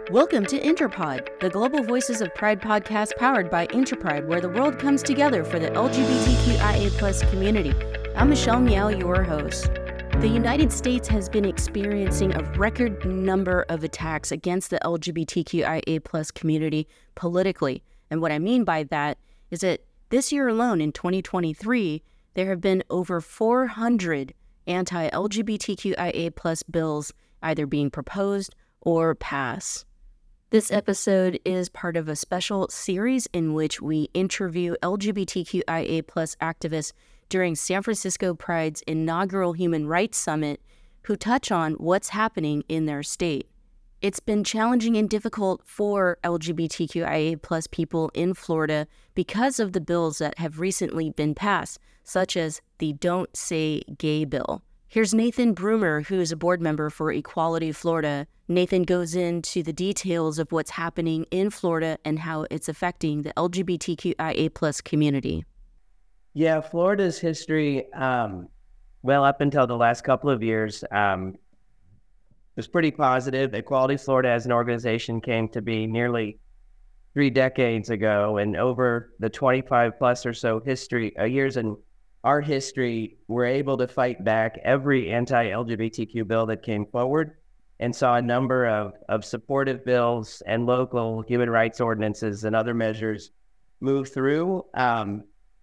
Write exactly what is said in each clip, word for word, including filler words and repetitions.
Welcome to Interpod, the Global Voices of Pride podcast powered by Interpride, where the world comes together for the L G B T Q I A plus community. I'm Michelle Miao, your host. The United States has been experiencing a record number of attacks against the L G B T Q I A plus community politically. And what I mean by that is that this year alone, in twenty twenty-three, there have been over four hundred anti-L G B T Q I A plus bills either being proposed or passed. This episode is part of a special series in which we interview L G B T Q I A plus activists during San Francisco Pride's inaugural Human Rights Summit who touch on what's happening in their state. It's been challenging and difficult for L G B T Q I A plus people in Florida because of the bills that have recently been passed, such as the Don't Say Gay bill. Here's Nathan Broomer, who is a board member for Equality Florida. Nathan goes into the details of what's happening in Florida and how it's affecting the L G B T Q I A plus community. Yeah, Florida's history, um, well, up until the last couple of years, um, was pretty positive. Equality Florida as an organization came to be nearly three decades ago, and over the twenty-five plus or so history uh, years in our history, we're able to fight back every anti-L G B T Q bill that came forward and saw a number of, of supportive bills and local human rights ordinances and other measures move through. Um,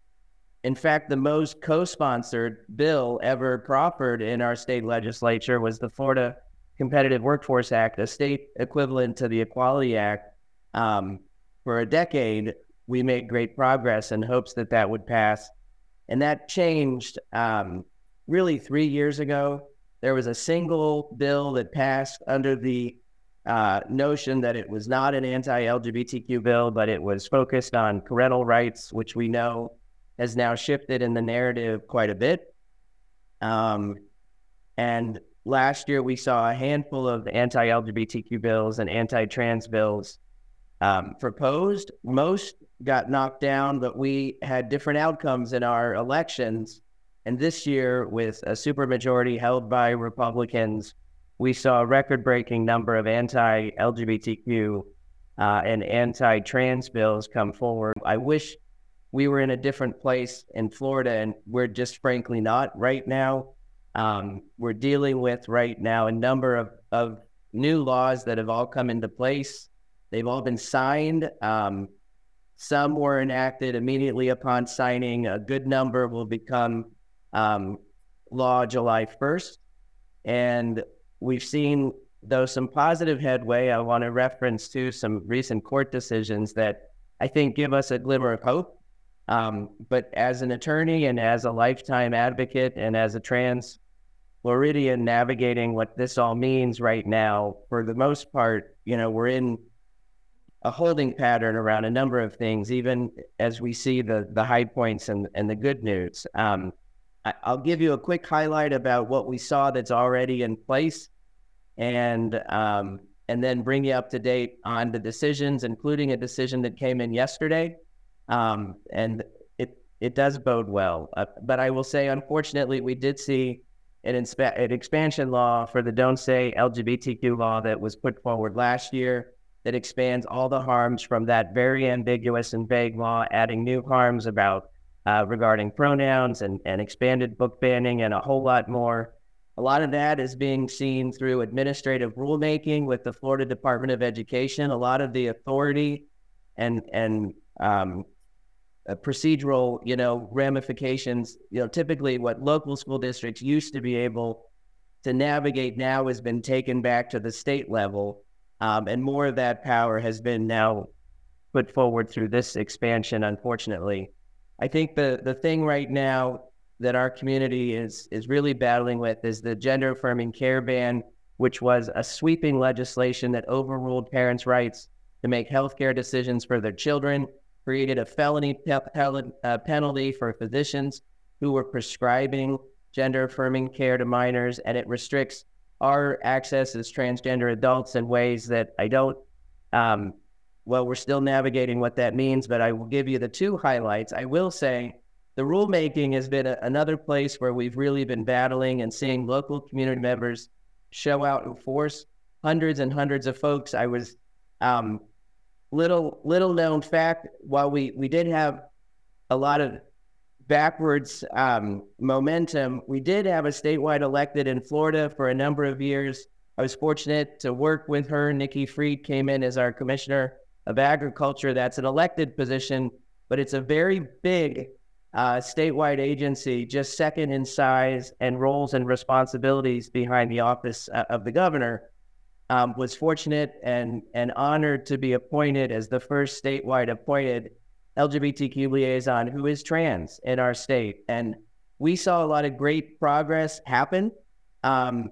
in fact, the most co-sponsored bill ever proffered in our state legislature was the Florida Competitive Workforce Act, a state equivalent to the Equality Act. Um, for a decade, we made great progress in hopes that that would pass. And that changed um, really three years ago. There was a single bill that passed under the uh, notion that it was not an anti-L G B T Q bill, but it was focused on parental rights, which we know has now shifted in the narrative quite a bit. Um, and last year, we saw a handful of anti-L G B T Q bills and anti-trans bills um, proposed. Most got knocked down, but we had different outcomes in our elections. And this year, with a supermajority held by Republicans, we saw a record-breaking number of anti-L G B T Q uh, and anti-trans bills come forward. I wish we were in a different place in Florida, and we're just frankly not right now. Um, we're dealing with right now a number of, of new laws that have all come into place. They've all been signed. Um, some were enacted immediately upon signing. A good number will become um, law July first. And we've seen, though, some positive headway. I want to reference to some recent court decisions that I think give us a glimmer of hope. Um, but as an attorney and as a lifetime advocate and as a trans Floridian navigating what this all means right now, for the most part, you know, we're in a holding pattern around a number of things, even as we see the the high points and, and the good news. Um, I, I'll give you a quick highlight about what we saw that's already in place, and um, and then bring you up to date on the decisions, including a decision that came in yesterday. Um, and it it does bode well. Uh, but I will say, unfortunately, we did see an, inspe- an expansion law for the Don't Say L G B T Q law that was put forward last year that expands all the harms from that very ambiguous and vague law, adding new harms about uh, regarding pronouns and, and expanded book banning and a whole lot more. A lot of that is being seen through administrative rulemaking with the Florida Department of Education. A lot of the authority and and um, uh, procedural, you know, ramifications, you know, typically what local school districts used to be able to navigate now has been taken back to the state level. Um, and more of that power has been now put forward through this expansion, unfortunately. I think the, the thing right now that our community is is really battling with is the gender affirming care ban, which was a sweeping legislation that overruled parents' rights to make healthcare decisions for their children, created a felony pe- pe- uh, penalty for physicians who were prescribing gender affirming care to minors, and it restricts our access as transgender adults in ways that I don't, um, well, we're still navigating what that means, but I will give you the two highlights. I will say the rulemaking has been a, another place where we've really been battling and seeing local community members show out in force. Hundreds and hundreds of folks. I was Um, little little known fact: while we we did have a lot of backwards um, momentum, we did have a statewide elected in Florida for a number of years. I was fortunate to work with her. Nikki Fried came in as our Commissioner of Agriculture. That's an elected position, but it's a very big uh, statewide agency, just second in size and roles and responsibilities behind the office uh, of the governor. Um, was fortunate and, and honored to be appointed as the first statewide appointed L G B T Q liaison who is trans in our state. And we saw a lot of great progress happen. Um,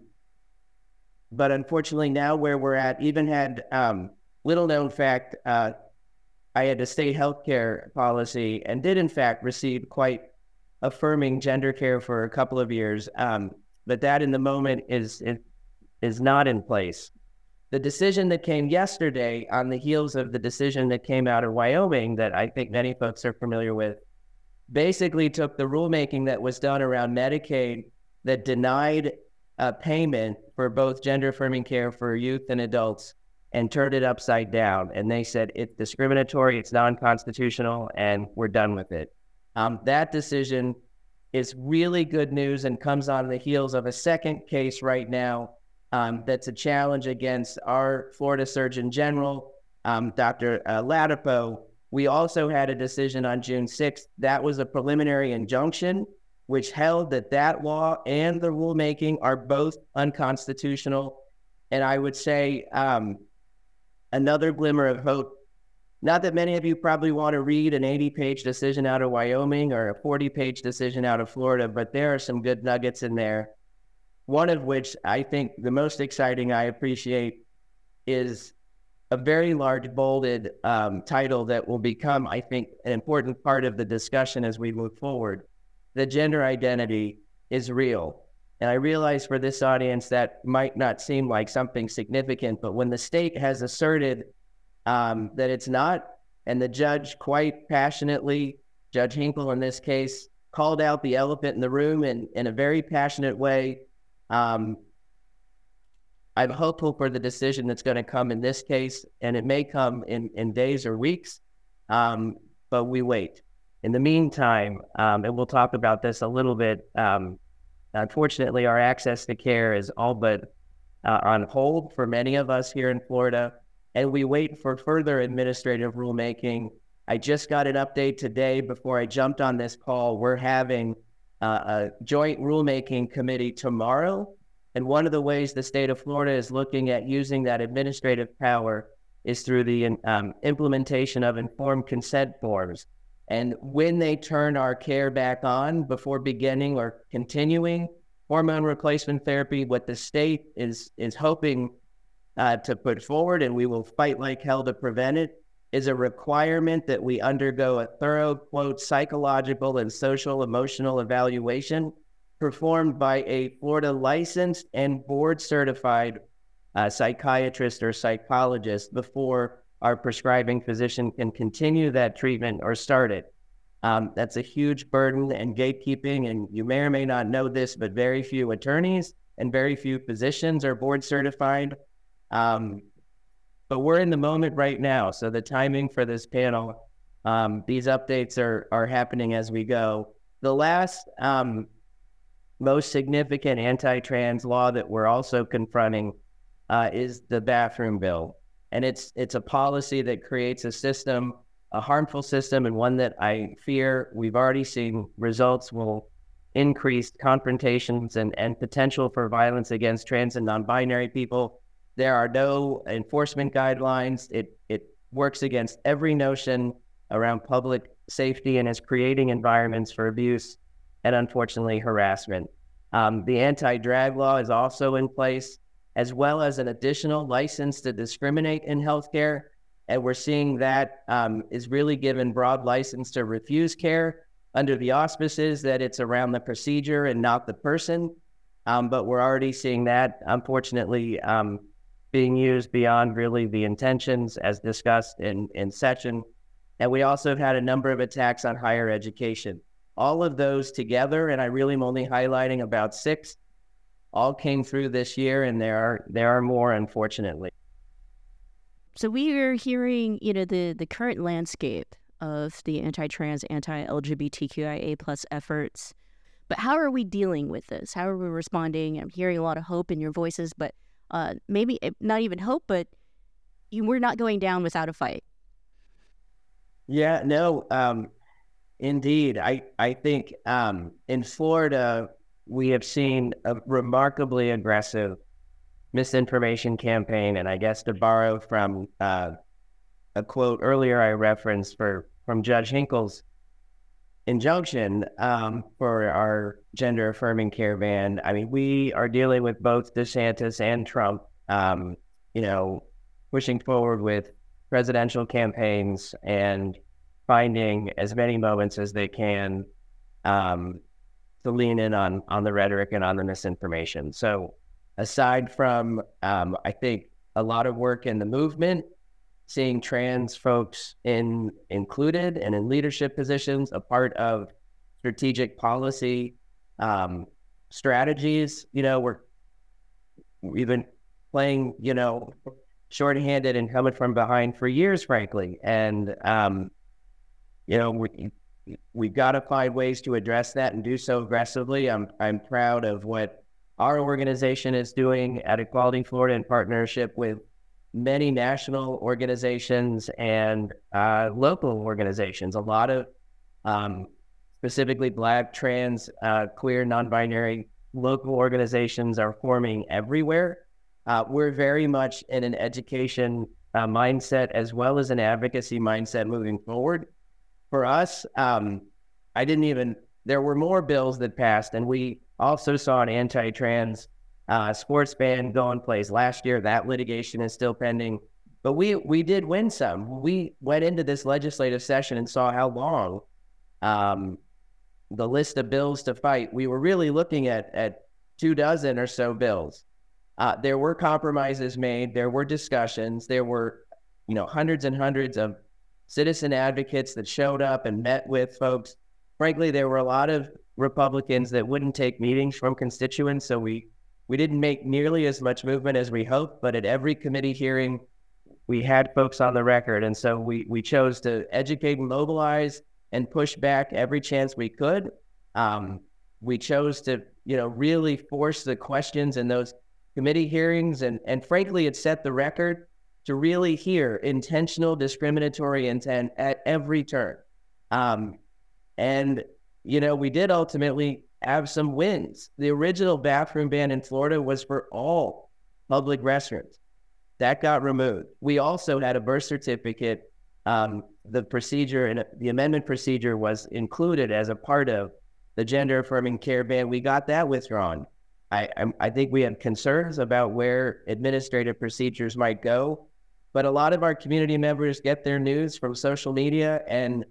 but unfortunately now where we're at, even had um, little known fact, uh, I had a state healthcare policy and did in fact receive quite affirming gender care for a couple of years. Um, but that in the moment is, is, is not in place. The decision that came yesterday on the heels of the decision that came out of Wyoming that I think many folks are familiar with, basically took the rulemaking that was done around Medicaid that denied uh, payment for both gender-affirming care for youth and adults and turned it upside down. And they said it's discriminatory, it's non-constitutional, and we're done with it. Um, that decision is really good news and comes on the heels of a second case right now Um, that's a challenge against our Florida Surgeon General, um, Doctor Uh, Ladapo. We also had a decision on June sixth. That was a preliminary injunction, which held that that law and the rulemaking are both unconstitutional. And I would say um, another glimmer of hope, not that many of you probably want to read an eighty-page decision out of Wyoming or a forty-page decision out of Florida, but there are some good nuggets in there. One of which I think the most exciting I appreciate is a very large bolded um, title that will become, I think, an important part of the discussion as we move forward. The gender identity is real. And I realize for this audience that might not seem like something significant, but when the state has asserted um, that it's not, and the judge quite passionately, Judge Hinkle in this case, called out the elephant in the room in, in a very passionate way. Um, I'm hopeful for the decision that's going to come in this case, and it may come in, in days or weeks, um, but we wait. In the meantime, um, and we'll talk about this a little bit, um, unfortunately, our access to care is all but uh, on hold for many of us here in Florida, and we wait for further administrative rulemaking. I just got an update today before I jumped on this call. We're having Uh, a joint rulemaking committee tomorrow. And one of the ways the state of Florida is looking at using that administrative power is through the um, implementation of informed consent forms. And when they turn our care back on before beginning or continuing hormone replacement therapy, what the state is, is hoping uh, to put forward, and we will fight like hell to prevent it, is a requirement that we undergo a thorough, quote, psychological and social emotional evaluation performed by a Florida licensed and board certified uh, psychiatrist or psychologist before our prescribing physician can continue that treatment or start it. Um, that's a huge burden and gatekeeping, and you may or may not know this, but very few attorneys and very few physicians are board certified. Um, But we're in the moment right now, so the timing for this panel, um, these updates are are happening as we go. The last um, most significant anti-trans law that we're also confronting uh, is the bathroom bill, and it's it's a policy that creates a system, a harmful system, and one that I fear we've already seen results will increase confrontations and and potential for violence against trans and non-binary people. There are no enforcement guidelines. It it works against every notion around public safety and is creating environments for abuse and, unfortunately, harassment. Um, the anti-drag law is also in place, as well as an additional license to discriminate in healthcare. And we're seeing that um, is really given broad license to refuse care under the auspices that it's around the procedure and not the person. Um, but we're already seeing that, unfortunately, um, being used beyond really the intentions as discussed in, in session. And we also have had a number of attacks on higher education. All of those together, and I really am only highlighting about six, all came through this year, and there are there are more, unfortunately. So we are hearing, you know, the, the current landscape of the anti-trans, anti-L G B T Q I A plus efforts. But how are we dealing with this? How are we responding? I'm hearing a lot of hope in your voices, but uh, maybe not even hope, but you, we're not going down without a fight. Yeah, no, um, indeed. I, I think um, in Florida, we have seen a remarkably aggressive misinformation campaign. And I guess to borrow from uh, a quote earlier I referenced for from Judge Hinkle's injunction um, for our gender affirming care ban. I mean, we are dealing with both DeSantis and Trump, um, you know, pushing forward with presidential campaigns and finding as many moments as they can um, to lean in on on the rhetoric and on the misinformation. So aside from, um, I think, a lot of work in the movement, seeing trans folks in included and in leadership positions, a part of strategic policy um, strategies, you know, we're we've been playing, you know, shorthanded and coming from behind for years, frankly. And, um, you know, we, we've got to find ways to address that and do so aggressively. I'm, I'm proud of what our organization is doing at Equality Florida in partnership with many national organizations and uh, local organizations. A lot of um, specifically Black, trans, uh, queer, non-binary local organizations are forming everywhere. Uh, we're very much in an education uh, mindset as well as an advocacy mindset moving forward. For us, um, I didn't even, there were more bills that passed, and we also saw an anti-trans uh, sports ban go in place last year. That litigation is still pending, but we we did win some. We went into this legislative session and saw how long um, the list of bills to fight. We were really looking at at two dozen or so bills. Uh, there were compromises made. There were discussions. There were, you know, hundreds and hundreds of citizen advocates that showed up and met with folks. Frankly, there were a lot of Republicans that wouldn't take meetings from constituents, so we we didn't make nearly as much movement as we hoped. But at every committee hearing, we had folks on the record, and so we we chose to educate and mobilize and push back every chance we could. Um, we chose to, you know, really force the questions in those committee hearings, and and frankly, it set the record to really hear intentional discriminatory intent at every turn. Um, and, you know, we did ultimately have some wins. The original bathroom ban in Florida was for all public restrooms. That got removed. We also had a birth certificate. Um, the procedure and the amendment procedure was included as a part of the gender affirming care ban. We got that withdrawn. I, I think we had concerns about where administrative procedures might go, but a lot of our community members get their news from social media, and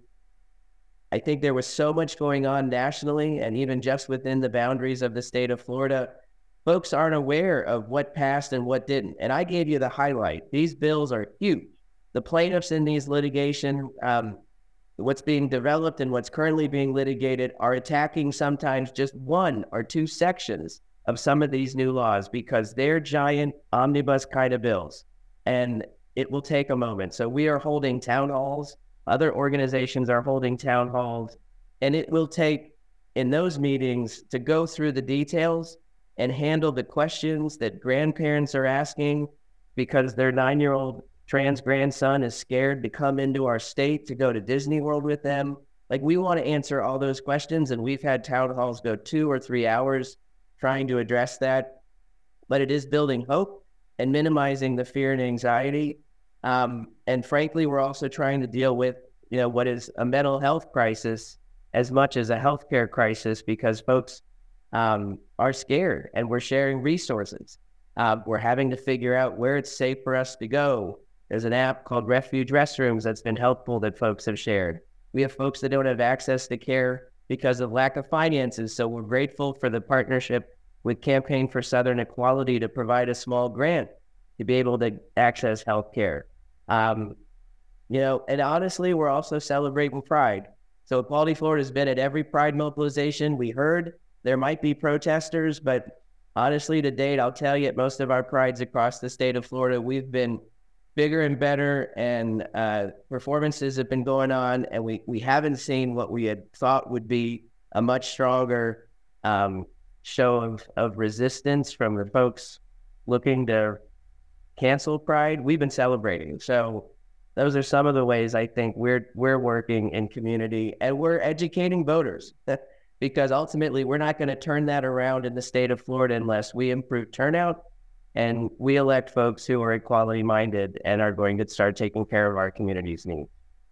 I think there was so much going on nationally and even just within the boundaries of the state of Florida. Folks aren't aware of what passed and what didn't, and I gave you the highlight. These bills are huge. The plaintiffs in these litigation, um, what's being developed and what's currently being litigated, are attacking sometimes just one or two sections of some of these new laws because they're giant omnibus kind of bills, and it will take a moment. So we are holding town halls. Other organizations are holding town halls, and it will take in those meetings to go through the details and handle the questions that grandparents are asking because their nine-year-old trans grandson is scared to come into our state to go to Disney World with them. Like, we want to answer all those questions, and we've had town halls go two or three hours trying to address that, but it is building hope and minimizing the fear and anxiety. Um, and frankly, we're also trying to deal with, you know, what is a mental health crisis as much as a healthcare crisis, because folks um, are scared, and we're sharing resources. Uh, we're having to figure out where it's safe for us to go. There's an app called Refuge Restrooms that's been helpful that folks have shared. We have folks that don't have access to care because of lack of finances. So we're grateful for the partnership with Campaign for Southern Equality to provide a small grant to be able to access health care. Um, you know, and honestly, we're also celebrating Pride. So Equality Florida has been at every Pride mobilization. We heard there might be protesters, but honestly, to date, I'll tell you, at most of our prides across the state of Florida, we've been bigger and better, and uh, performances have been going on, and we, we haven't seen what we had thought would be a much stronger um, show of, of resistance from the folks looking to cancel Pride. We've been celebrating. So those are some of the ways I think we're we're working in community, and we're educating voters because ultimately we're not going to turn that around in the state of Florida unless we improve turnout and we elect folks who are equality minded and are going to start taking care of our community's needs.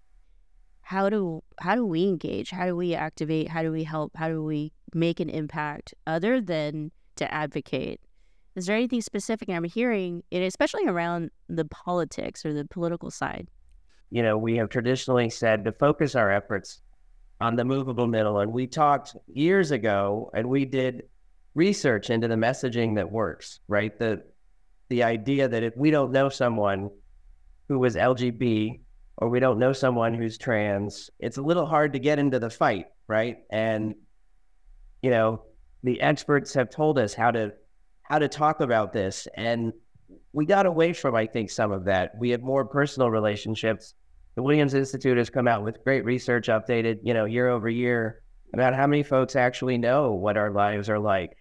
How do how do we engage? How do we activate? How do we help? How do we make an impact other than to advocate? Is there anything specific I'm hearing, and especially around the politics or the political side? You know, we have traditionally said to focus our efforts on the movable middle. And we talked years ago, and we did research into the messaging that works, right? The the idea that if we don't know someone who was L G B or we don't know someone who's trans, it's a little hard to get into the fight, right? And, you know, the experts have told us how to how to talk about this. And we got away from, I think, some of that. We have more personal relationships. The Williams Institute has come out with great research updated, you know, year over year about how many folks actually know what our lives are like.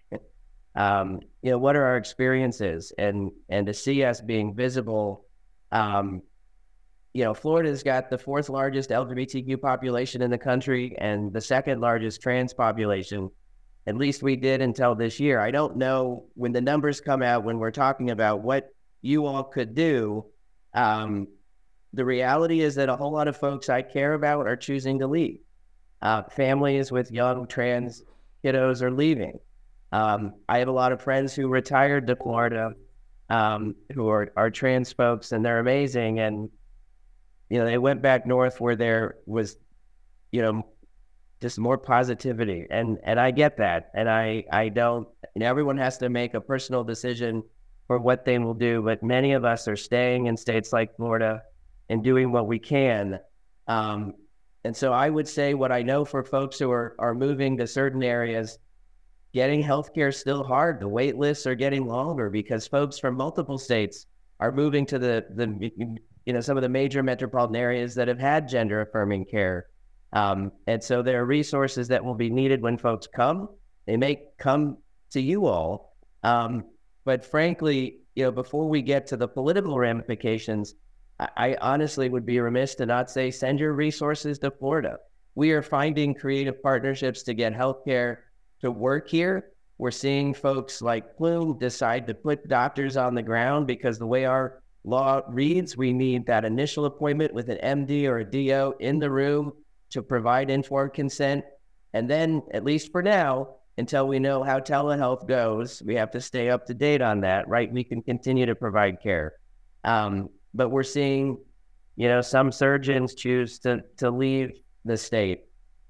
Um, you know, what are our experiences, and, and to see us being visible. Um, you know, Florida's got the fourth largest L G B T Q population in the country and the second largest trans population. At least we did until this year. I don't know when the numbers come out, when we're talking about what you all could do. Um, the reality is that a whole lot of folks I care about are choosing to leave. Uh, families with young trans kiddos are leaving. Um, I have a lot of friends who retired to Florida um, who are, are trans folks, and they're amazing. And, you know, they went back north where there was, you know, just more positivity. And, and I get that. And I, I don't, and everyone has to make a personal decision for what they will do. But many of us are staying in states like Florida and doing what we can. Um, and so I would say what I know for folks who are, are moving to certain areas, getting healthcare is still hard. The wait lists are getting longer because folks from multiple states are moving to the, the you know, some of the major metropolitan areas that have had gender affirming care. Um, and so there are resources that will be needed when folks come. They may come to you all. Um, but frankly, you know, before we get to the political ramifications, I, I honestly would be remiss to not say, send your resources to Florida. We are finding creative partnerships to get healthcare to work here. We're seeing folks like Plume decide to put doctors on the ground because the way our law reads, we need that initial appointment with an M D or a D O in the room to provide informed consent. And then, at least for now, until we know how telehealth goes, we have to stay up to date on that, right? We can continue to provide care. Um, but we're seeing, you know, some surgeons choose to to leave the state.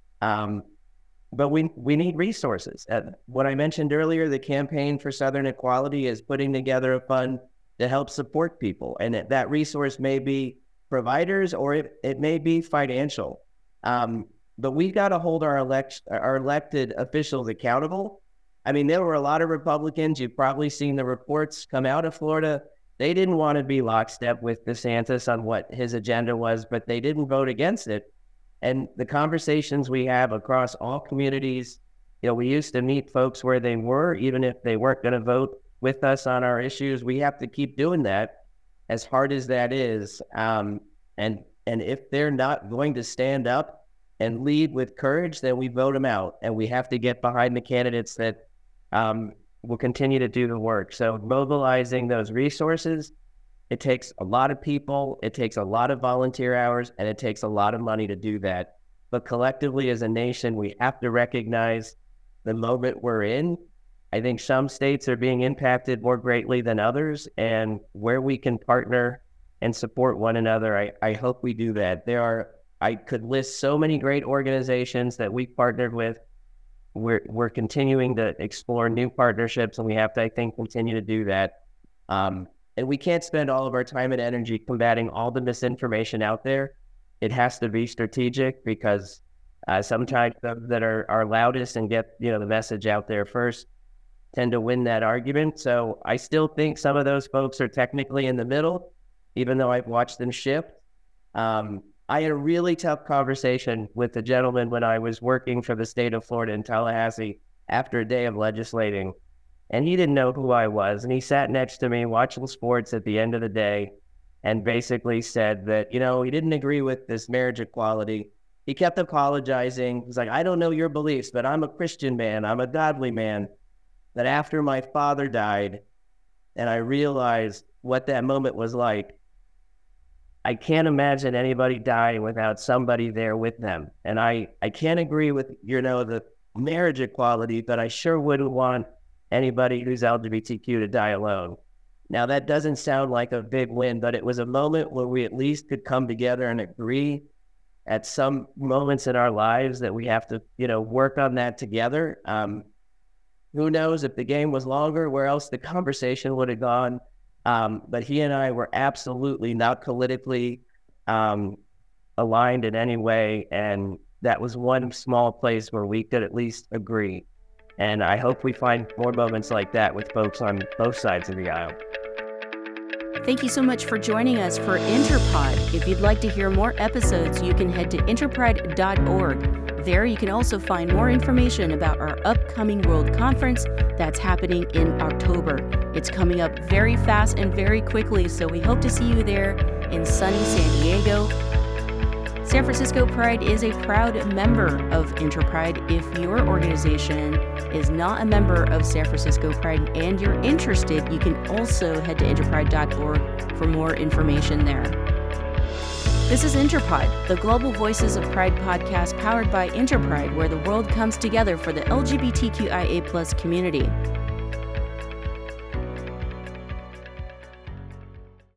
Um, but we we need resources. Uh, what I mentioned earlier, the Campaign for Southern Equality is putting together a fund to help support people. And it, that resource may be providers or it, it may be financial. Um, but we've got to hold our elect our elected officials accountable. I mean, there were a lot of Republicans. You've probably seen the reports come out of Florida. They didn't want to be lockstep with DeSantis on what his agenda was, but they didn't vote against it. And the conversations we have across all communities, you know, we used to meet folks where they were, even if they weren't going to vote with us on our issues. We have to keep doing that, as hard as that is. Um, and And if they're not going to stand up and lead with courage, then we vote them out. And we have to get behind the candidates that um, will continue to do the work. So mobilizing those resources, it takes a lot of people, it takes a lot of volunteer hours, and it takes a lot of money to do that. But collectively as a nation, we have to recognize the moment we're in. I think some states are being impacted more greatly than others, and where we can partner and support one another, I, I hope we do that. There are, I could list so many great organizations that we've partnered with. We're we're continuing to explore new partnerships, and we have to, I think, continue to do that. Um, and we can't spend all of our time and energy combating all the misinformation out there. It has to be strategic because uh, sometimes those that are, are loudest and get, you know, the message out there first tend to win that argument. So I still think some of those folks are technically in the middle. even though I've watched them shift. Um, I had a really tough conversation with the gentleman when I was working for the state of Florida in Tallahassee after a day of legislating, and he didn't know who I was. And he sat next to me watching sports at the end of the day and basically said that, you know, he didn't agree with this marriage equality. He kept apologizing. He's like, I don't know your beliefs, but I'm a Christian man. I'm a godly man. That after my father died and I realized what that moment was like, I can't imagine anybody dying without somebody there with them. And I, I can't agree with, you know, the marriage equality, but I sure wouldn't want anybody who's L G B T Q to die alone. Now, that doesn't sound like a big win, but it was a moment where we at least could come together and agree at some moments in our lives that we have to, you know, work on that together. Um, who knows if the game was longer, where else the conversation would have gone. Um, but he and I were absolutely not politically um, aligned in any way. And that was one small place where we could at least agree. And I hope we find more moments like that with folks on both sides of the aisle. Thank you so much for joining us for Interpod. If you'd like to hear more episodes, you can head to interpride dot org. There you can also find more information about our upcoming World Conference that's happening in October. It's coming up very fast and very quickly, so we hope to see you there in sunny San Diego. San Francisco Pride is a proud member of Interpride. If your organization is not a member of San Francisco Pride and you're interested, you can also head to interpride dot org for more information there. This is Interpod, the Global Voices of Pride podcast powered by Interpride, where the world comes together for the L G B T Q I A plus community.